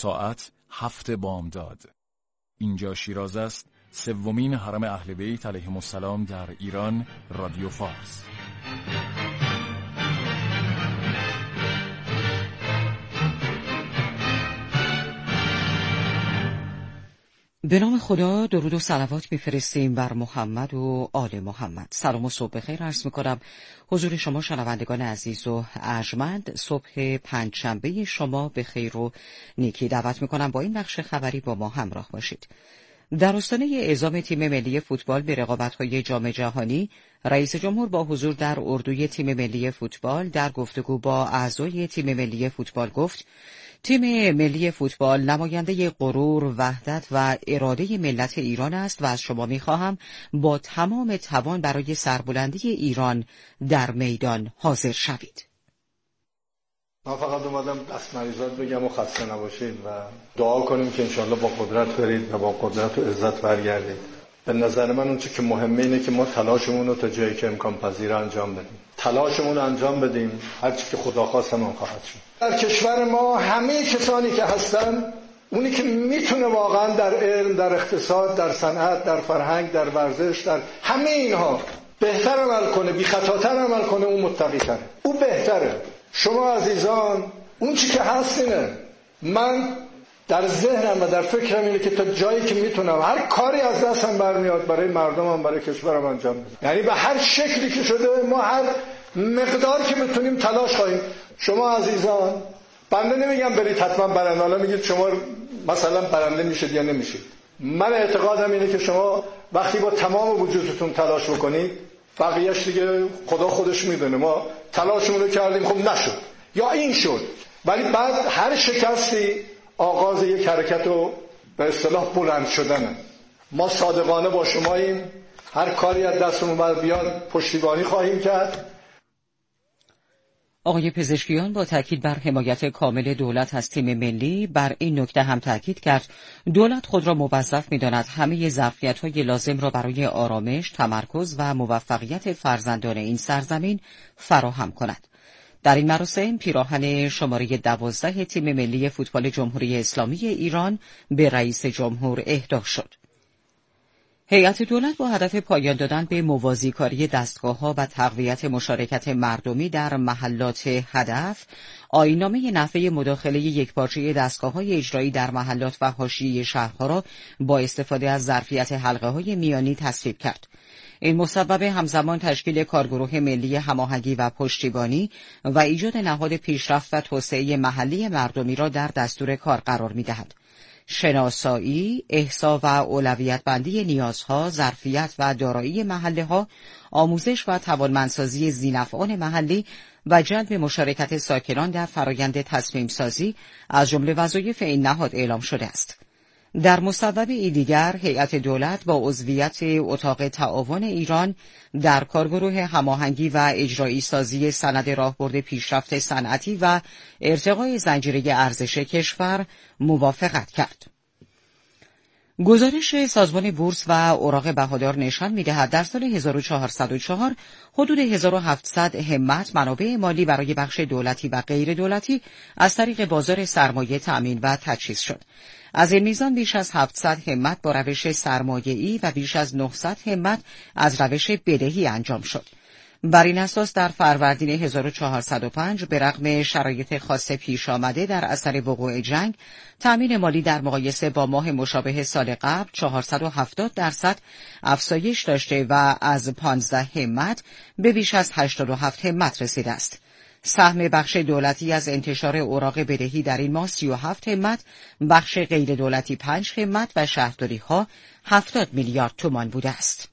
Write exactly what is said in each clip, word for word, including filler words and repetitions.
ساعت هفت بامداد. اینجا شیراز است، سومین حرم اهل بیت علیهم السلام در ایران، رادیو فارس. به نام خدا، درود و صلوات می‌فرستیم بر محمد و آل محمد. سلام و صبح بخیر عرض می‌کنم حضور شما شنوندگان عزیز و ارجمند. صبح پنجشنبه شما به خیر و نیکی دعوت می‌کنم با این بخش خبری با ما همراه باشید. در آستانه اعزام تیم ملی فوتبال به رقابت‌های جام جهانی، رئیس جمهور با حضور در اردوی تیم ملی فوتبال در گفتگو با اعضای تیم ملی فوتبال گفت: تیم ملی فوتبال نماینده غرور، وحدت و اراده ملت ایران است و از شما می‌خواهم با تمام توان برای سربلندی ایران در میدان حاضر شوید. من فقط اومدم دست مریضات بگم و خسته نباشید و دعا کنیم که انشالله با قدرت برید و با قدرت و عزت برگردید. به نظر من اون چه که مهمه اینه که ما تلاشمون رو تا جایی که امکان پذیره انجام بدیم. تلاشمون رو انجام بدیم، هر چی که خدا خواست هم خواهد شد. در کشور ما همه کسانی که هستن، اونی که میتونه واقعا در علم، در اقتصاد، در صنعت، در فرهنگ، در ورزش، در همه اینها بهتر عمل کنه، بی خطاتر عمل کنه، اون متقی تره، او بهتره. شما عزیزان اون چی که هست اینه، من در ذهنم و در فکرم اینه که تا جایی که میتونم هر کاری از دستم برمیاد برای مردمم، برای کشورم انجام بدم. یعنی به هر شکلی که شده ما هر مقدار که بتونیم تلاش خواهیم. شما عزیزان، بنده نمیگم برید حتما برنده، حالا میگید شما مثلا برنده میشید یا نمیشید. من اعتقادم اینه که شما وقتی با تمام وجودتون تلاش بکنید، بقیه‌اش دیگه خدا خودش میدونه. ما تلاشمون رو کردیم، خب نشد یا این شد، ولی بعد هر شکستی آغاز یک حرکت و به اصطلاح بلند شدنه. ما صادقانه با شماییم، هر کاری از دستمون بر بیاد پشتیبانی خواهیم کرد. آقای پزشکیان با تاکید بر حمایت کامل دولت از تیم ملی بر این نکته هم تاکید کرد دولت خود را موظف می‌داند همه ظرفیت‌های لازم را برای آرامش، تمرکز و موفقیت فرزندان این سرزمین فراهم کند. در این مراسم پیراهن شماره دوازده تیم ملی فوتبال جمهوری اسلامی ایران به رئیس جمهور اهدا شد. هیئت دولت با هدف پایان دادن به موازیکاری دستگاه‌ها و تقویت مشارکت مردمی در محلات هدف، آیین‌نامه نحوه مداخله یکپارچه دستگاه‌های اجرایی در محلات و حاشیه شهرها را با استفاده از ظرفیت حلقه‌های میانی تصویب کرد. این مصوبه همزمان تشکیل کارگروه ملی هماهنگی و پشتیبانی و ایجاد نهاد پیشرفت و توسعه محلی مردمی را در دستور کار قرار می‌دهد. شناسایی، احصا و اولویت بندی نیازها، ظرفیت و دارایی محله‌ها، آموزش و توانمندسازی ذی‌نفعان محلی و جلب مشارکت ساکنان در فرایند تصمیم سازی از جمله وظایف این نهاد اعلام شده است. در مصوبه دیگر، هیئت دولت با عضویت اتاق تعاون ایران در کارگروه هماهنگی و اجرایی سازی سند راهبرد پیشرفت صنعتی و ارتقای زنجیره ارزش کشور موافقت کرد. گزارش سازمان بورس و اوراق بهادار نشان می‌دهد در سال هزار و چهارصد و چهار حدود هزار و هفتصد همت منابع مالی برای بخش دولتی و غیر دولتی از طریق بازار سرمایه تأمین و تجهیز شد. از این میزان بیش از هفتصد همت با روش سرمایه‌ای و بیش از نهصد همت از روش بدهی انجام شد. بر این اساس در فروردین هزار و چهارصد و پنج به رغم شرایط خاص پیش آمده در اثر وقوع جنگ، تأمین مالی در مقایسه با ماه مشابه سال قبل چهارصد و هفتاد درصد افزایش داشته و از پانزده همت به بیش از هشتاد و هفت همت رسیده است. سهم بخش دولتی از انتشار اوراق بدهی در این ماه سی و هفت همت، بخش غیر دولتی پنج همت و شهرداری‌ها هفتاد میلیارد تومان بوده است.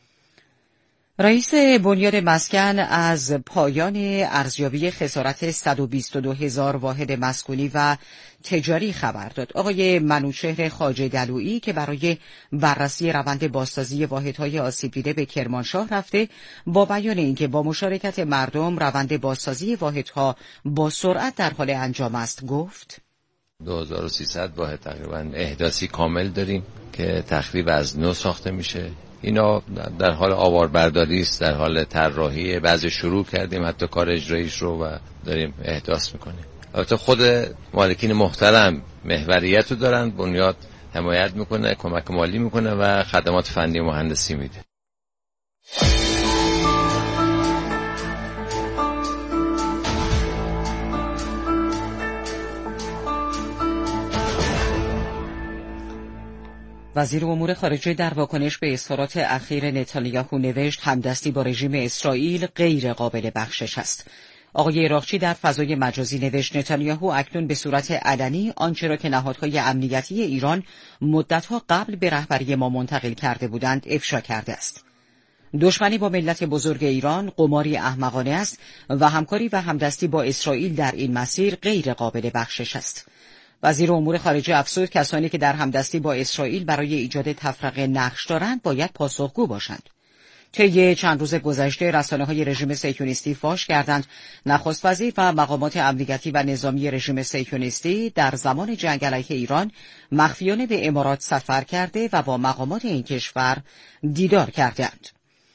رئیس بنیاد مسکن از پایان ارزیابی خسارت صد و بیست و دو هزار واحد مسکونی و تجاری خبر داد. آقای منوچهر خواجه دلویی که برای بررسی روند بازسازی واحدهای آسیب دیده به کرمانشاه رفته، با بیان اینکه با مشارکت مردم روند بازسازی واحدها با سرعت در حال انجام است، گفت دو هزار و سیصد واحد تقریبا احداثی کامل داریم که تخریب از نو ساخته میشه. اینا در حال آواربرداری است، در حال طراحی، بعضی شروع کردیم حتی کار اجراییش رو و داریم احداث میکنیم. البته خود مالکین محترم محوریت رو دارن، بنیاد حمایت میکنه، کمک مالی میکنه و خدمات فنی و مهندسی میده. وزیر امور خارجه در واکنش به اظهارات اخیر نتانیاهو نوشت همدستی با رژیم اسرائیل غیر قابل بخشش است. آقای عراقچی در فضای مجازی نوشت نتانیاهو اکنون به صورت علنی آنچه را که نهادهای امنیتی ایران مدتها قبل به رهبری ما منتقل کرده بودند افشا کرده است. دشمنی با ملت بزرگ ایران قماری احمقانه است و همکاری و همدستی با اسرائیل در این مسیر غیر قابل بخشش است. وزیر امور خارجه افزود کسانی که در همدستی با اسرائیل برای ایجاد تفرقه نقش دارند باید پاسخگو باشند. طی چند روز گذشته رسانه‌های رژیم صهیونیستی فاش کردند نخست وزیر و مقامات امنیتی و نظامی رژیم صهیونیستی در زمان جنگ علیه ایران مخفیانه به امارات سفر کرده و با مقامات این کشور دیدار کردند.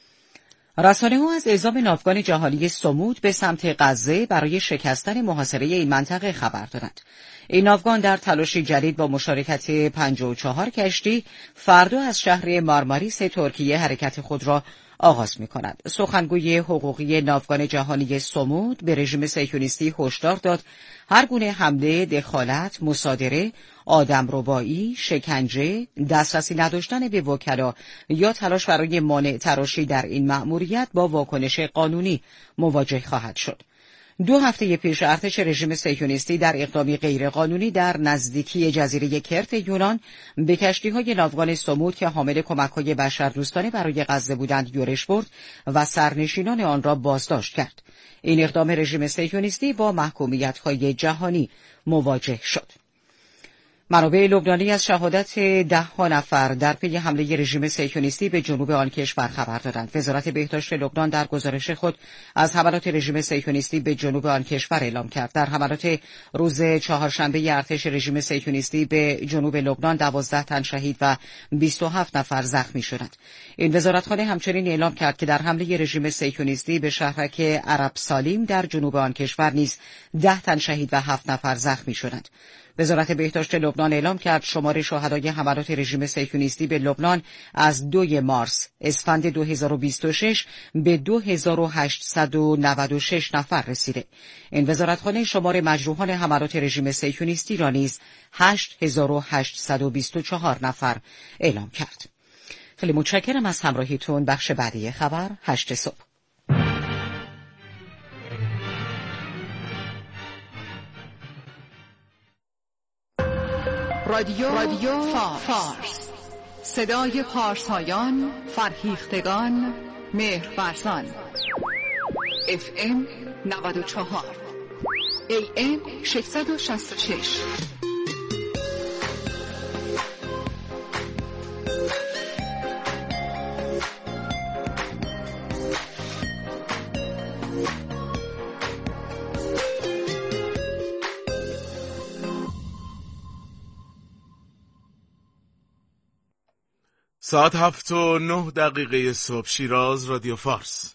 رسانه‌ها از اعزام ناوگان جهانی صمود به سمت غزه برای شکستن محاصره این منطقه خبر دادند. این ناوگان در تلاشی جدید با مشارکت پنجاه و چهار کشتی فردا از شهر مارماریس ترکیه حرکت خود را آغاز می‌کند. سخنگوی حقوقی ناوگان جهانی صمود به رژیم صهیونیستی هشدار داد هر گونه حمله، دخالت، مصادره، آدمربایی، شکنجه، دسترسی نداشتن به وکلا یا تلاش برای مانع تراشی در این مأموریت با واکنش قانونی مواجه خواهد شد. دو هفته پیش ارتش رژیم صهیونیستی در اقدامی غیرقانونی در نزدیکی جزیره کرت یونان به کشتی‌های ناوگان صمود که حامل کمک‌های بشردوستانه برای غزه بودند یورش برد و سرنشینان آن را بازداشت کرد. این اقدام رژیم صهیونیستی با محکومیت‌های جهانی مواجه شد. منابع لبنانی از شهادت ده ها نفر در پی حمله رژیم صهیونیستی به جنوب آن کشور خبر دادند. وزارت بهداشت لبنان در گزارش خود از حملات رژیم صهیونیستی به جنوب آن کشور اعلام کرد. در حملات روز چهارشنبه ارتش رژیم صهیونیستی به جنوب لبنان دوازده تن شهید و بیست و هفت نفر زخمی شدند. این وزارتخانه همچنین اعلام کرد که در حمله رژیم صهیونیستی به شهرک عرب سالیم در جنوب آن کشور نیز ده تن شهید و هفت نفر زخمی شدند. وزارت بهداشت لبنان اعلام کرد شمار شهدای حملات رژیم صهیونیستی به لبنان از دوم مارس اسفند دو هزار و بیست و شش به دو هزار و هشتصد و نود و شش نفر رسیده. این وزارتخانه شمار مجروحان حملات رژیم صهیونیستی را نیز هشت هزار و هشتصد و بیست و چهار نفر اعلام کرد. خیلی متشکرم از همراهیتون. بخش بعدی خبر هشت صبح. رادیو, رادیو فارس. صدای پارسایان، فرهیختگان، مهرورزان. اف ام نود و چهار، ای ام ششصد و شصت و شش. ساعت هفت و نه دقیقه صبح، شیراز، رادیو فارس.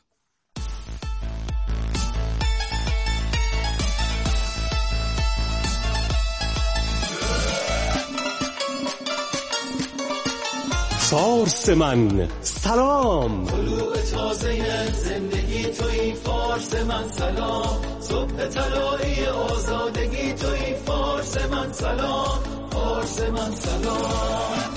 فارس من سلام، طلوع تازه زندگی توی فارس من سلام، صبح طلایی آزادگی توی فارس من سلام، فارس من سلام.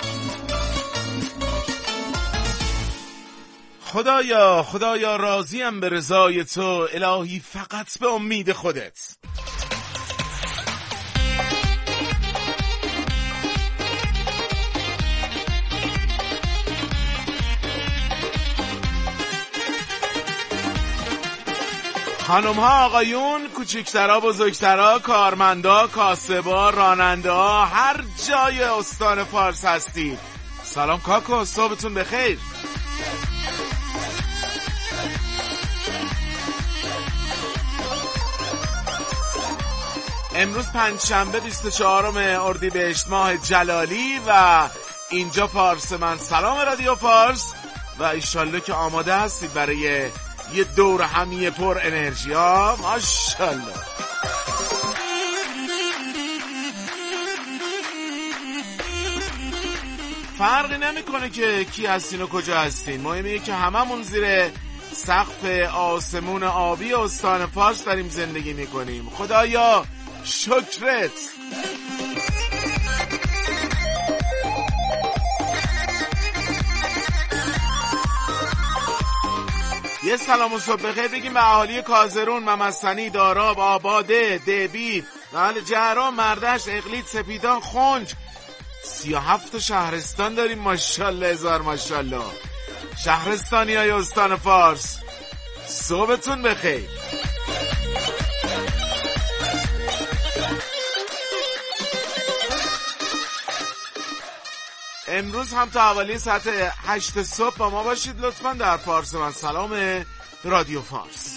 خدایا خدایا راضیم به رضای تو، الهی فقط به امید خودت. خانم ها، آقایون، کوچکترها، بزرگترها، کارمندا، کاسبا، راننده، هر جای استان فارس هستید، سلام کاکو، صبحتون بخیر. امروز پنجشنبه بیست و چهارم اردیبهشت ماه جلالی و اینجا فارس من سلام رادیو فارس و ایشالله که آماده هستید برای یه دور همیه پر انرژی ها. ماشاءالله. فرقی نمیکنه که کی هستین و کجا هستین، مهمه که هممون زیر سقف آسمون آبی استان فارس داریم زندگی میکنیم. خدایا شکرت. یه سلام و صبح بخیر بگیم به اهالی کازرون، ممسنی، داراب، آباده، دبیر، محل جهرام، مردشت، اقلید، سپیدان، خنج. سی و هفت شهرستان داریم. ماشاءالله هزار ماشاءالله. شهرستانی های استان فارس صبحتون بخیر. امروز هم تا حوالی ساعت هشت صبح با ما باشید لطفاً در فارس من سلام رادیو فارس.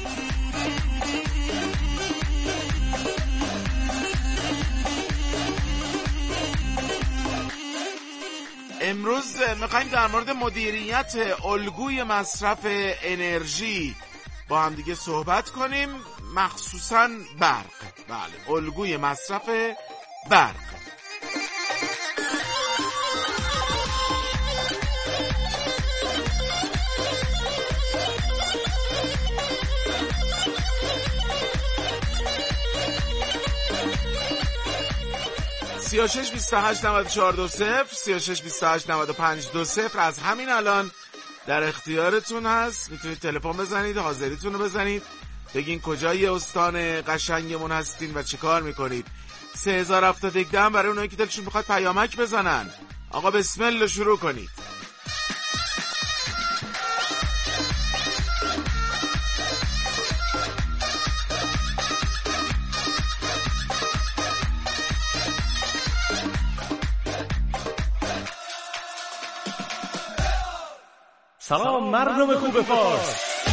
امروز میخوایم در مورد مدیریت الگوی مصرف انرژی با هم دیگه صحبت کنیم، مخصوصاً برق. بله، الگوی مصرف برق. سی و شش بیست و هشت نود و چهار دو صفر سی و شش بیست و هشت نود و پنج دو صفر از همین الان در اختیارتون هست. میتونید تلفن بزنید، حاضریتون رو بزنید، بگین کجای استان قشنگمون هستین و چی کار میکنید. سه هزار هفتاد و یک دهم برای اونایی که دلشون بخواد پیامک بزنن. آقا بسم الله شروع کنید. سلام مردم خوب فارس.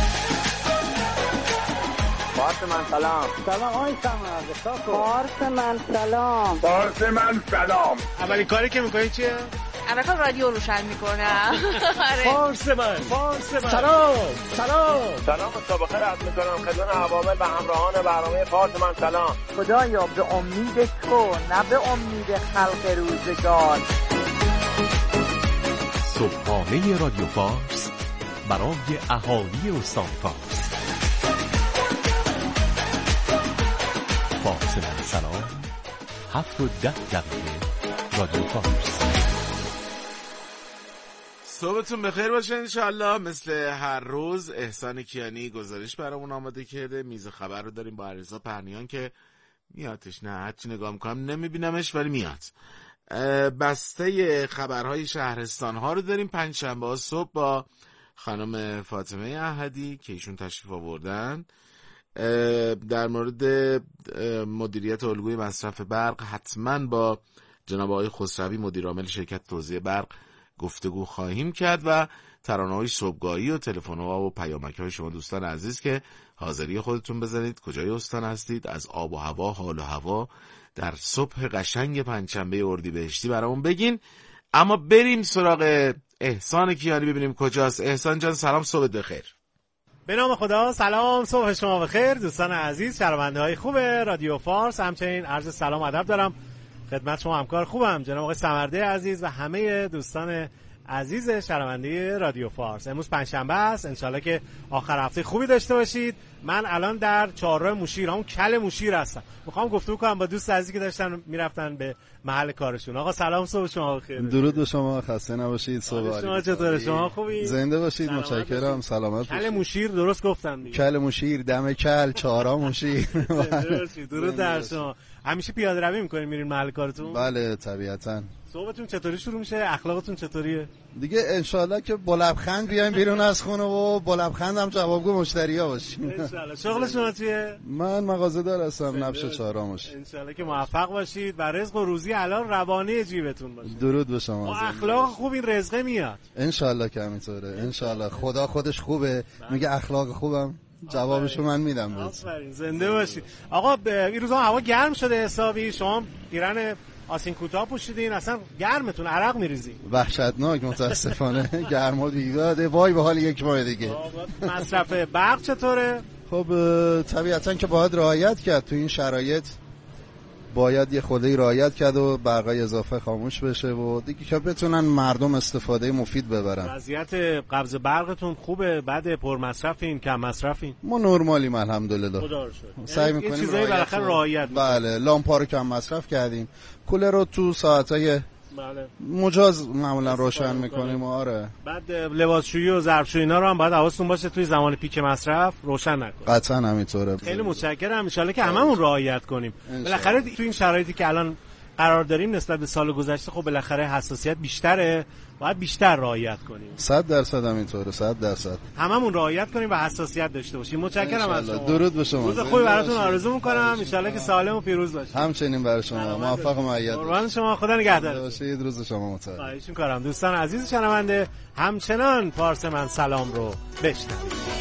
فارس من سلام. سلام آی سلام. فارس من سلام. فارس من سلام. اولین کاری که میکنی چیه؟ اول کار رادیو روشن میکنم. فارس من فارس من سلام سلام سلام صبح خیر عرض میکنم خدمت عوامل و همراهان برنامه فارس من سلام. خدایا به امید تو نه به امید خلق روزگار. صبحانه رادیو فارس برای اهالی استان فارس. فارس من سلام. هفت و ده دقیقه رادیو فارس. صبحتون بخیر باشه انشالله. مثل هر روز احسان کیانی گزارش برامون آماده کرده. میز خبر رو داریم با علیرضا پرنیان که میادش. نه هرچی نگاه میکنم نمیبینمش ولی میاد. بسته خبرهای شهرستان ها رو داریم. پنجشنبه ها صبح با خانم فاطمه احدی که ایشون تشریف آوردن در مورد مدیریت الگوی مصرف برق حتما با جناب آقای خسروی مدیر عامل شرکت توزیع برق گفتگو خواهیم کرد و ترانه‌های صبحگاهی و تلفن‌ها و پیامک‌های شما دوستان عزیز که حاضری خودتون بزنید کجای استان هستید، از آب و هوا، حال و هوا در صبح قشنگ پنجشنبه اردیبهشتی برامون بگین. اما بریم سراغ احسان کیانی ببینیم کجاست. احسان جان سلام، صبح بخیر. به نام خدا. سلام، صبح شما بخیر دوستان عزیز، شنونده‌های خوب رادیو فارس. همچنین عرض سلام و ادب دارم خدمت شما همکار خوبم جناب آقای سمرده عزیز و همه دوستان عزیز شنونده رادیو فارس. امروز پنجشنبه است، انشالله که آخر هفته خوبی داشته باشید. من الان در چهارراه مشیر، همون کل مشیر هستم. میخوام گفتگو کنم با دوست عزیزی که داشتن میرفتن به محل کارشون. آقا سلام، صبح شما بخیر. درود به شما، خسته نباشید. صبح شما چطوره؟ شما خوبی؟ زنده باشید، متشکرم. سلامت باشید. کل مشیر درست گفتم دیگه. کل مشیر، دم کل، چهارراه مشیر. درود در شما. همیشه پیاده روی میکنین میرین محل کارتون؟ بله طبیعتاً. صحبتون چطوری شروع میشه؟ اخلاقتون چطوریه؟ دیگه انشالله که با لبخند بیایم بیرون از خونه و با لبخند هم جوابگو مشتریا باشیم. انشالله. شغل شما چیه؟ من مغازه‌دار هستم، نبش چهارراه مشیر. انشالله که موفق باشید و رزق و روزی حلال روانه جیبتون باشه. درود به شما. با اخلاق خوب این رزقه میاد. انشالله که همینطوره. انشالله خدا خودش خوبه، میگه اخلاق خوبم جوابشو من میدم. آفرین، زنده باشید. آقا این روزا هوا گرم شده حسابی، شما پیرن آسین کوتاه پوشیدین، اصلا گرمتون عرق میریزی. وحشتناک متاسفانه. گرما دیگه وای به حال یک ماه دیگه. مصرف برق چطوره؟ خب طبیعتا که باید رعایت کرد تو این شرایط. باید یه خودی رعایت کرد و برقای اضافه خاموش بشه و دیگه که بتونن مردم استفاده مفید ببرن. وضعیت قبض برقتون خوبه؟ بعد پرمصرفین کم مصرفین؟ ما نرمالیم الحمدلله. خدا رو شکر. سعی می‌کنیم یه چیزایی بالاخره رعایت. بله، لامپا رو کم مصرف کردیم. کولر رو تو ساعتای بله مجاز معمولا روشن میکنیم. آره. بعد لباسشویی و ظرفشویی اینا رو هم باید حواستون باشه توی زمان پیک مصرف روشن نکنید. قطعا همینطوره. خیلی متشکرم. ان شاءالله که هممون رعایت کنیم. بالاخره تو این شرایطی که الان قرار داریم نسبت به سال گذشته خب بالاخره حساسیت بیشتره، باید بیشتر رعایت کنیم. صد درصد همینطوره. صد درصد هممون رعایت کنیم و حساسیت داشته باشیم. متشکرم از شما. درود به شما. روز خوبی براتون آرزو می‌کنم. ان شاءالله که سالم و پیروز باشید. همچنین برای شما. موفق و مؤید قربان شما. خدا نگهدار باشید. روز شما متعال. خواهش می‌کنم. دوستان عزیز شنونده همچنان فارس من سلام رو بشنوید.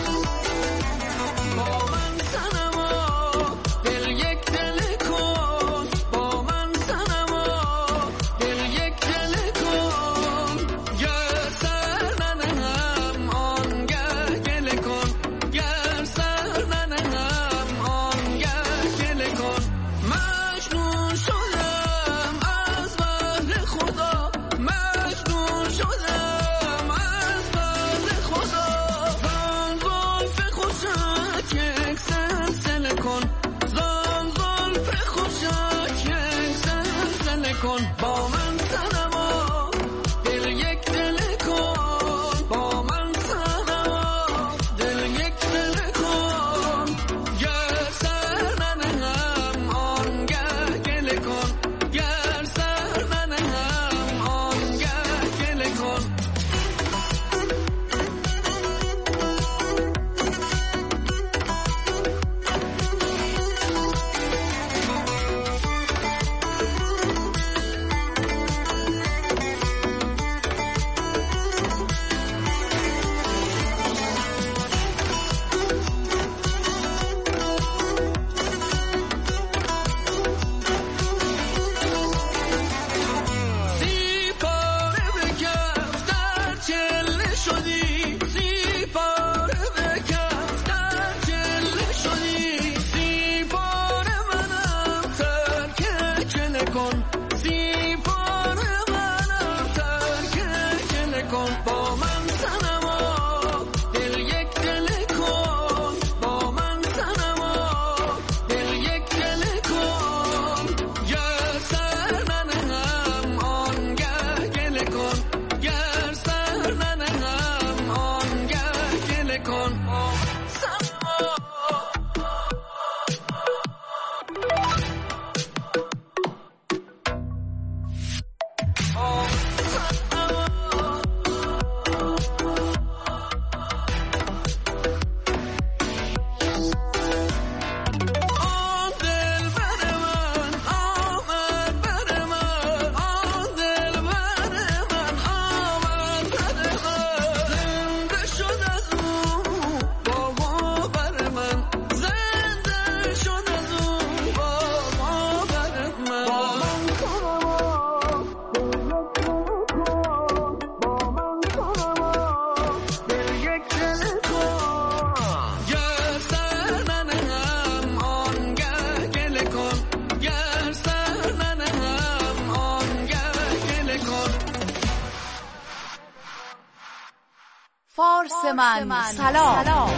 فارس من سلام, سلام.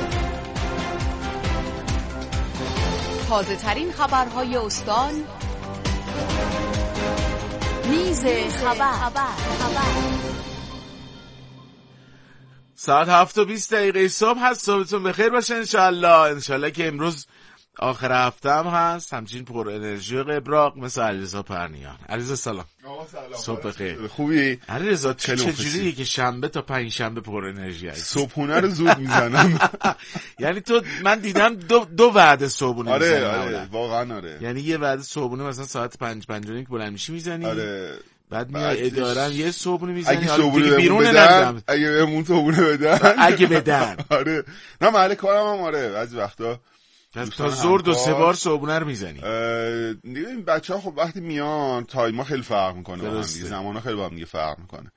تازه ترین خبرهای استان، میز خبر, خبر. خبر. ساعت هفت و بیست دقیقه صبح هست. صبحتون بخیر باشه انشالله. انشالله که امروز آخر هفته هم هست، همچین پر انرژی و قبراق مثل علیرضا پرنیان. علیرضا سلام. صبح بخیر. خوبی؟ علیرضا چجوریه که شنبه تا پنج شنبه پر انرژی هست؟ صبحونه رو زود میزنم. یعنی تو من دیدم دو دو وعده صبحونه آره میزنی. آره واقعا آره. یعنی یه وعده صبحونه مثلا ساعت پنج پنج و نیم بلند میشی میزنی. آره. بعد میای اداره یه صبحونه میزنی. اگه صبحونه بیرون بدن، اگه بهمون صبحونه بدن، اگه بدن. آره. نه محل کارم هم آره بعضی وقتا تا زور دو سه بار صبحونه رو میزنی. دیگه این بچه‌ها خب وقتی میان تایما خیلی فرق میکنه با هم دیگه، زمانا خیلی با هم دیگه فرق میکنه.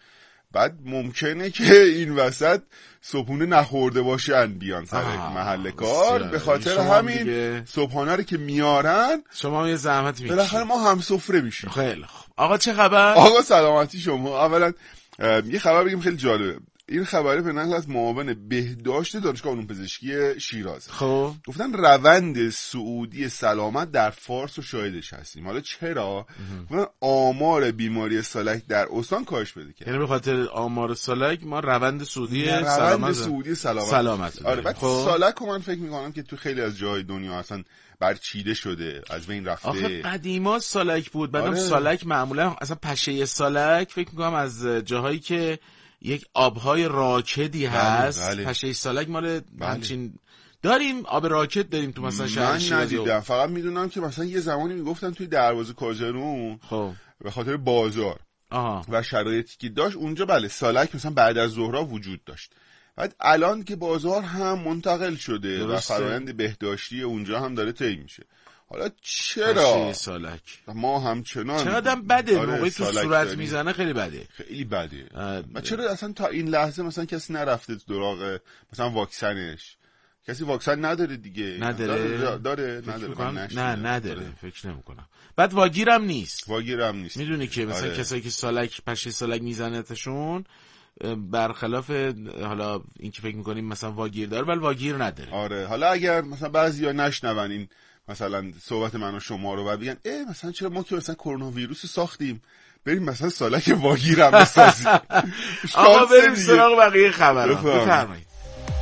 بعد ممکنه که این وسط صبحونه نخورده باشن بیان سر محل کار، به خاطر همین دیگه... صبحانه رو که میارن شما یه زحمت میکشید، بالاخره ما هم سفره میشیم. خیلی خوب. آقا چه خبر؟ آقا سلامتی شما. اولا یه خبر بگیم خیلی جالبه. این خبره به نقل از معاون بهداشت دانشگاه علوم پزشکی شیراز. خب گفتن روند صعودی سلامت در فارس و شاهدش هستیم. حالا چرا؟ گفتن آمار بیماری سالک در استان کاهش پیدا کرد. یعنی به خاطر آمار سالک ما روند صعودی روند سلامت صعودی سلامت, سلامت آره. بعد خب. سالک رو من فکر می‌کنم که تو خیلی از جای دنیا اصلا برچیده شده، از بین رفته. آخه قدیما سالک بود، بعدم آره. سالک معمولا اصلا پشه سالک فکر می‌کنم از جاهایی که یک آبهای راکدی هست. بله، بله. پشه سالک مال همچین داریم، آب راکد داریم تو مثلا شهر شیراز. من ندیدم، فقط میدونم که مثلا یه زمانی میگفتن توی دروازه کازرون خب به خاطر بازار آها. و شرایطی که داشت اونجا بله سالک مثلا بعد از ظهرها وجود داشت. بعد الان که بازار هم منتقل شده درسته. و فرآیند بهداشتی اونجا هم داره طی میشه. حالا چرا سالک ما همچنان چقدر بده آره موقعی تو صورت میزنه؟ خیلی بده، خیلی بده. و چرا اصلا تا این لحظه مثلا کسی نرفته دراغ مثلا واکسنش؟ کسی واکسن نداره دیگه. نداره داره, داره. نداره. نه نداره فکر نمی‌کنم. بعد واگیرم نیست واگیرم نیست میدونی که مثلا آره. کسایی که سالک پشه سالک میزنتشون برخلاف حالا این که فکر می‌کنیم مثلا واگیر داره ولی واگیر نداره. آره حالا اگر مثلا بعضیا نشنون این مثلا صحبت من و شما رو و بگن اه مثلا چرا ما که مثلا کرونا ویروس ساختیم بریم مثلا سالک واگیرم بسازیم. آقا بریم سراغ بقیه خبرها. بفرمایید.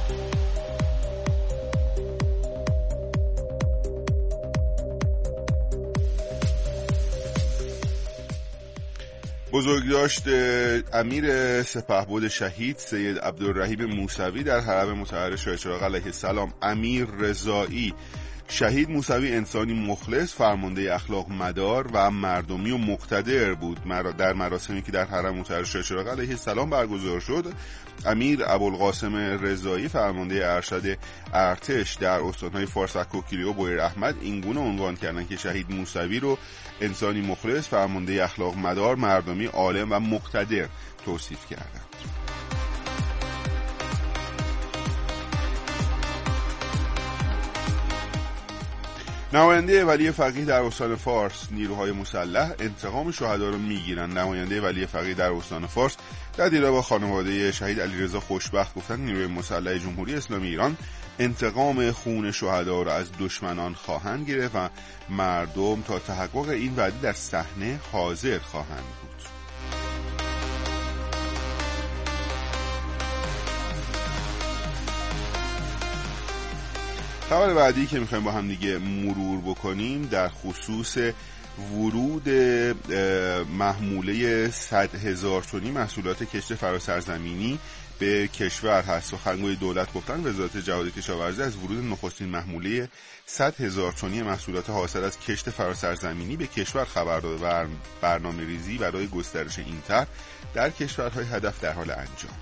بزرگداشت امیر سپهبد شهید سید عبدالرحیم موسوی در حرم مطهر شاه چراغ علیه السلام. امیر رضایی شهید موسوی انسانی مخلص، فرمانده اخلاق مدار و مردمی و مقتدر بود. در مراسمی که در حرم مطهر شاه چراغ علیه السلام برگزار شد، امیر ابوالقاسم رضایی فرمانده ارشد ارتش در استانهای فارس، کوکیری و بویر احمد اینگونه عنوان کردند که شهید موسوی رو انسانی مخلص، فرمانده اخلاق مدار، مردمی عالم و مقتدر توصیف کردند. نماینده ولی فقیه در استان فارس، نیروهای مسلح انتقام شهدا رو میگیرن. نماینده ولی فقیه در استان فارس در دیدار با خانواده شهید علیرضا خوشبخت گفتن نیروی مسلح جمهوری اسلامی ایران انتقام خون شهدا را از دشمنان خواهند گرفت و مردم تا تحقق این وعده در صحنه حاضر خواهند بود. خبر بعدی که میخوایم با هم دیگه مرور بکنیم در خصوص ورود محموله صد هزار تنی محصولات کشت فراسرزمینی به کشور هست. سخنگوی دولت گفتن وزارت جهاد کشاورزی از ورود نخستین محموله صد هزار تنی محصولات حاصل از کشت فراسرزمینی به کشور خبر داده و برنامه ریزی برای گسترش این طرح در کشورهای هدف در حال انجامه.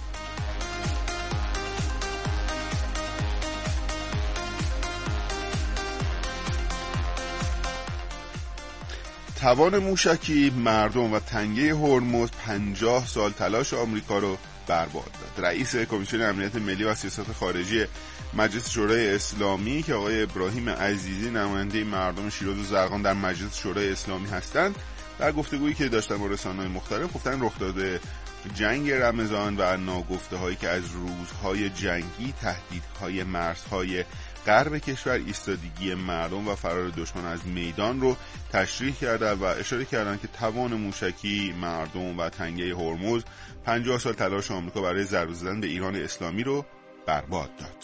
توان موشکی مردم و تنگه هرمز پنجاه سال تلاش آمریکا رو برباد داد. رئیس کمیسیون امنیت ملی و سیاست خارجی مجلس شورای اسلامی که آقای ابراهیم عزیزی نماینده مردم شیراز و زرقان در مجلس شورای اسلامی هستند، در گفتگویی که داشتن با رسانه‌های مختلف گفتن رخ داده جنگ رمضان و ناگفته‌هایی که از روزهای جنگی، تهدیدهای مرزهای غرب کشور، ایستادگی مردم و فرار دشمن از میدان رو تشریح کردند و اشاره کردند که توان موشکی مردم و تنگه هرمز پنجاه سال تلاش آمریکا برای ضربه زدن به ایران اسلامی رو برباد داد.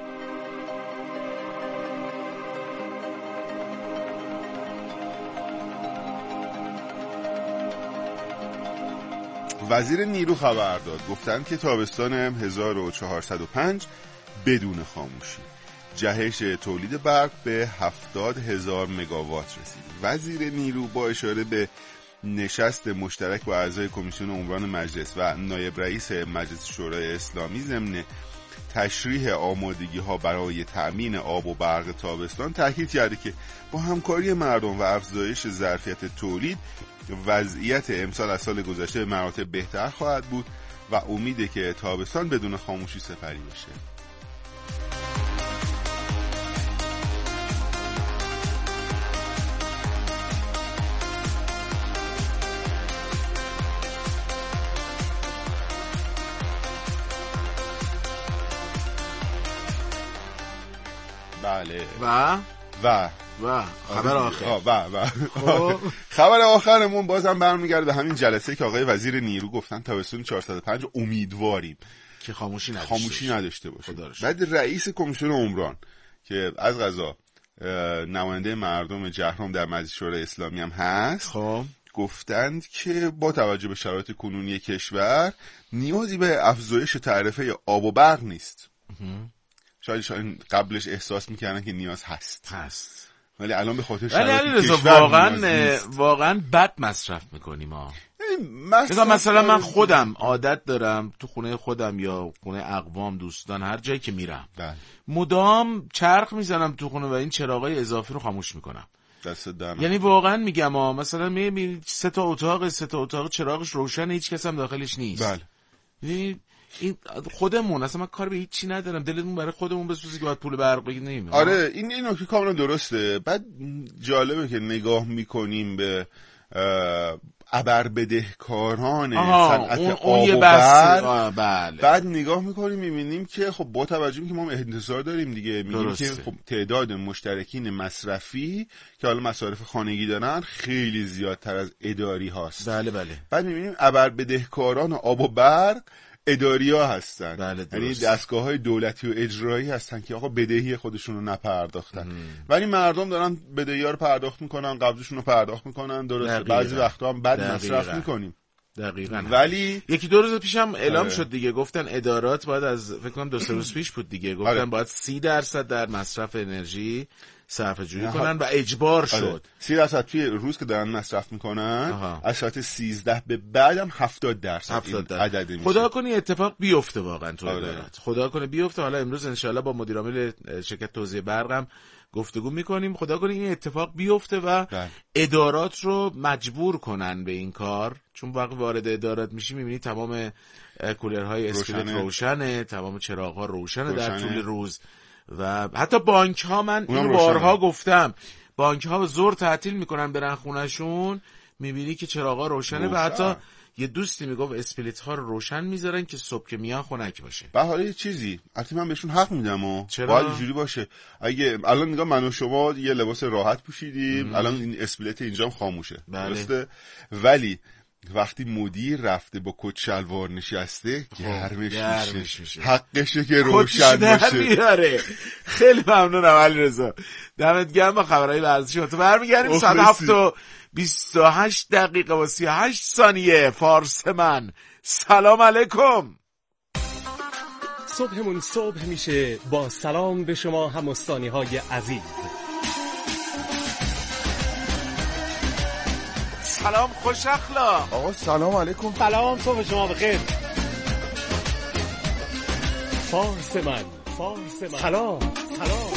وزیر نیرو خبر داد، گفتند که تابستان هزار و چهارصد و پنج بدون خاموشی. جهش تولید برق به هفتاد هزار مگاوات رسید. وزیر نیرو با اشاره به نشست مشترک با اعضای کمیسیون عمران مجلس و نایب رئیس مجلس شورای اسلامی ضمن تشریح آمادگی ها برای تأمین آب و برق تابستان تاکید کرده که با همکاری مردم و افزایش ظرفیت تولید وضعیت امسال از سال گذشته به مراتب بهتر خواهد بود و امیده که تابستان بدون خاموشی سپری بشه. بله و و و خبر آخر و و خبر آخرمون بازم برمیگرده به همین جلسه که آقای وزیر نیرو گفتن تابستون چهارصد و پنج امیدواریم که خاموشی نداشته خاموشی نداشته باشه. بعد رئیس کمیسیون عمران که از قضا نماینده مردم جهرم در مجلس شورای اسلامی هم هست خب گفتند که با توجه به شرایط کنونی کشور نیازی به افزایش تعرفه آب و برق نیست. شاید شاید قبلش احساس میکردن که نیاز هست هست ولی الان به خاطر شرایط کشور واقعا واقعا بد مصرف میکنیم ما. مثلا مثلا من خودم عادت دارم تو خونه خودم یا خونه اقوام دوستان هر جایی که میرم بله. مدام چرخ میزنم تو خونه و این چراغای اضافی رو خاموش میکنم. دست دارم. یعنی واقعا میگم ها مثلا میبینی سه تا اتاق سه تا اتاق چراغش روشنه هیچ کس هم داخلش نیست. بله. یعنی این خودمون اصلا من کار به هیچ چی ندارم دلمون برای خودمون بسوزه که باید پول برق بگیریم. آره این این نکته کاملا درسته. بعد جالبه که نگاه میکنیم به ابر بدهکاران صنعت آب و برق بله. بعد نگاه میکنیم میبینیم که خب با توجه به که ما انتظار داریم دیگه میگیم که خب تعداد مشترکین مصرفی که حالا مصارف خانگی دارن خیلی زیادتر از اداری هاست. بله بله. بعد میبینیم ابر بدهکاران آب و برق اداریا هستن. بله یعنی دستگاه‌های دولتی و اجرایی هستن که آقا بدهی خودشون رو نپرداختن ولی مردم دارن بدهی‌ها رو پرداخت میکنن قبضشون رو پرداخت میکنن. درسته بعضی وقتا هم بد مصرف میکنیم دقیقاً ولی یکی دو روز پیشم اعلام شد دیگه گفتن ادارات باید از فکر کنم دو سه روز پیش بود دیگه گفتن آره. باید سی درصد در مصرف انرژی صرفه جویی کنن و اجبار شد آره. سی درصد توی روز که دارن مصرف میکنن آها. از ساعت سیزده به بعدم هفتاد درصد عدد میشه. خدا کنه اتفاق بیفته واقعا تو ادارات آره. خدا کنه بیفته. حالا امروز انشالله با مدیر عامل شرکت توزیع برقم گفتگو میکنیم خدا کنه این اتفاق بیفته و ده. ادارات رو مجبور کنن به این کار چون وقتی وارد ادارات میشی میبینی تمام کولرهای اسکلت روشنه. روشنه تمام چراغ‌ها روشنه, روشنه در طول روز و حتی بانک ها من این بارها گفتم بانک ها زور تعطیل میکنن برن خونهشون میبینی که چراغا روشنه روشن. و حتی یه دوستی میگفت اسپلیت ها رو روشن میذارن که صبح که میان خنک باشه. به حالا یه چیزی البته من بهشون حق میدم و باید اینجوری باشه. اگه الان نگاه من و شما یه لباس راحت پوشیدیم ام. الان این اسپلیت اینجام خاموشه درسته ولی وقتی مدیر رفته با کت شلوار نشسته گرمش, گرمش میشه حقشه که روشن باشه. خیلی ممنونم علیرضا دمت گرم با خبرهای ورزشی. تو برمیگردیم ساعت هفت و بیست و هشت دقیقه و سی و هشت ثانیه فارس من. سلام علیکم. صبحمون صبح میشه با سلام به شما هموستانی های عزیز. سلام خوش اخلاق آقا سلام علیکم. سلام صبح شما بخیر. فارس من فارس من سلام سلام.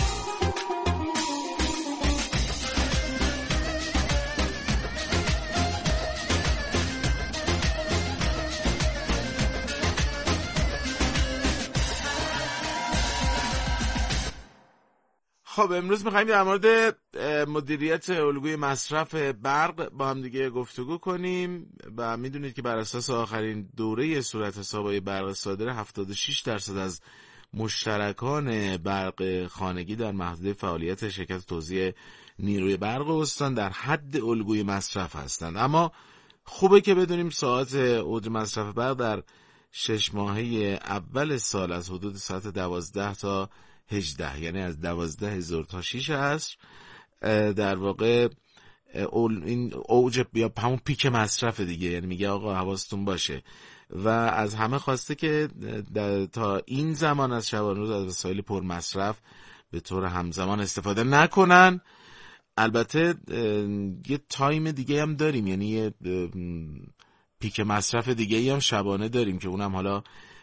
خب امروز میخواییم در مورد مدیریت الگوی مصرف برق با هم دیگه گفتگو کنیم و میدونید که بر اساس آخرین دوره صورت حسابهای برق صادره هفتاد و شش درصد از مشترکان برق خانگی در محدوده فعالیت شرکت توزیع نیروی برق استان در حد الگوی مصرف هستند. اما خوبه که بدونیم ساعات اوج مصرف برق در شش ماهه اول سال از حدود ساعت دوازده تا هجده یعنی از دوازده هزار تا شیش عصر در واقع این اوج یا همون پیک مصرف دیگه یعنی میگه آقا حواستون باشه و از همه خواسته که تا این زمان از شبانه روز از وسایل پر مصرف به طور همزمان استفاده نکنن. البته یه تایم دیگه هم داریم یعنی یه پیک مصرف دیگه هم شبانه داریم که اونم حالا